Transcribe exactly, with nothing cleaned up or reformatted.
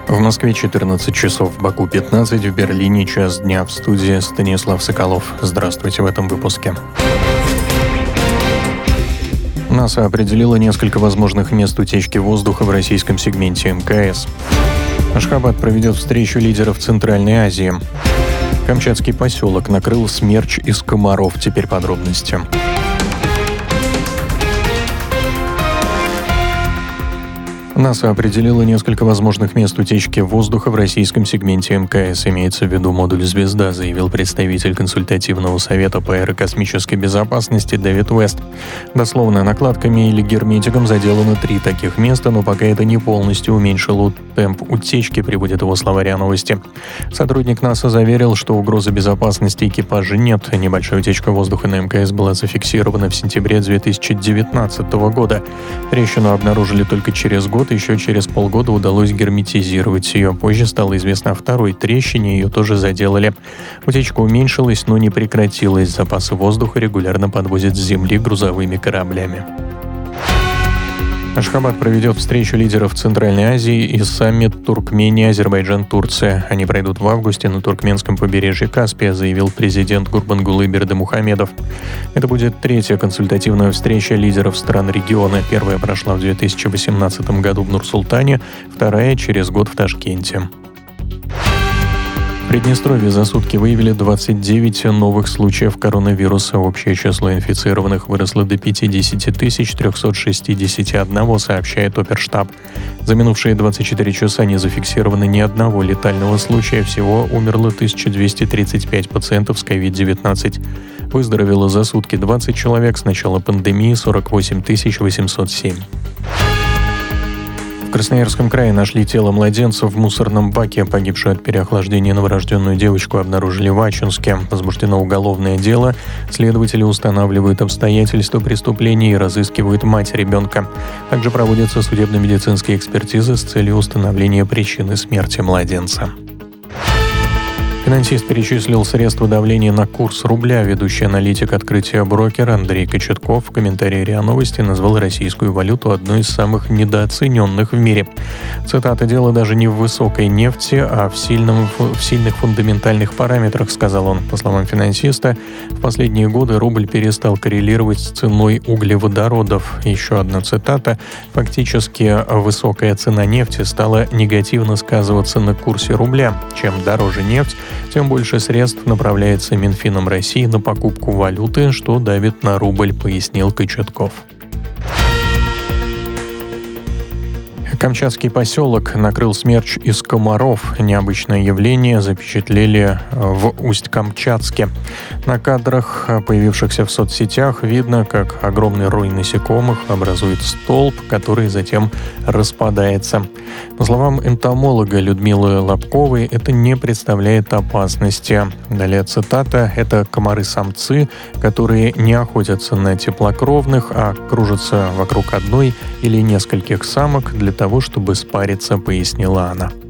В Москве четырнадцать часов, в Баку пятнадцать, в Берлине час дня. В студии Станислав Соколов. Здравствуйте в этом выпуске. НАСА определила несколько возможных мест утечки воздуха в российском сегменте эм ка эс. Ашхабад проведет встречу лидеров Центральной Азии. Камчатский поселок накрыл смерч из комаров. Теперь подробности. НАСА определила несколько возможных мест утечки воздуха в российском сегменте эм ка эс. Имеется в виду модуль «Звезда», заявил представитель консультативного совета по аэрокосмической безопасности Дэвид Уэст. Дословно, накладками или герметиком заделано три таких места, но пока это не полностью уменьшило темп утечки, приводит его словаря новости. Сотрудник НАСА заверил, что угрозы безопасности экипажа нет. Небольшая утечка воздуха на эм ка эс была зафиксирована в сентябре две тысячи девятнадцатого года. Трещину обнаружили только через год. Еще через полгода удалось герметизировать ее. Позже стало известно о второй трещине, ее тоже заделали. Утечка уменьшилась, но не прекратилась. Запасы воздуха регулярно подвозят с Земли грузовыми кораблями. Ашхабад проведет встречу лидеров Центральной Азии и саммит Туркмения, Азербайджан, Турция. Они пройдут в августе на туркменском побережье Каспия, заявил президент Гурбангулы Бердымухамедов. Это будет третья консультативная встреча лидеров стран региона. Первая прошла в две тысячи восемнадцатом году в Нур-Султане, вторая через год в Ташкенте. В Приднестровье за сутки выявили двадцать девять новых случаев коронавируса. Общее число инфицированных выросло до пятьдесят тысяч триста шестьдесят один, сообщает Оперштаб. За минувшие двадцать четыре часа не зафиксировано ни одного летального случая. Всего умерло тысяча двести тридцать пять пациентов с ковид девятнадцать. Выздоровело за сутки двадцать человек. С начала пандемии сорок восемь тысяч восемьсот семь. В Красноярском крае нашли тело младенца в мусорном баке. Погибшую от переохлаждения новорожденную девочку обнаружили в Ачинске. Возбуждено уголовное дело. Следователи устанавливают обстоятельства преступления и разыскивают мать ребенка. Также проводятся судебно-медицинские экспертизы с целью установления причины смерти младенца. Финансист перечислил средства давления на курс рубля. Ведущий аналитик открытия брокера Андрей Кочетков в комментарии РИА Новости назвал российскую валюту одной из самых недооцененных в мире. Цитата: «Дело даже не в высокой нефти, а в, сильном, в сильных фундаментальных параметрах», сказал он. По словам финансиста, в последние годы рубль перестал коррелировать с ценой углеводородов. Еще одна цитата: «Фактически высокая цена нефти стала негативно сказываться на курсе рубля. Чем дороже нефть, тем больше средств направляется Минфином России на покупку валюты, что давит на рубль», пояснил Кочетков. Камчатский поселок накрыл смерч из комаров. Необычное явление запечатлели в Усть-Камчатске. На кадрах, появившихся в соцсетях, видно, как огромный рой насекомых образует столб, который затем распадается. По словам энтомолога Людмилы Лобковой, это не представляет опасности. Далее цитата: «Это комары-самцы, которые не охотятся на теплокровных, а кружатся вокруг одной или нескольких самок для того, чтобы спариться», пояснила она.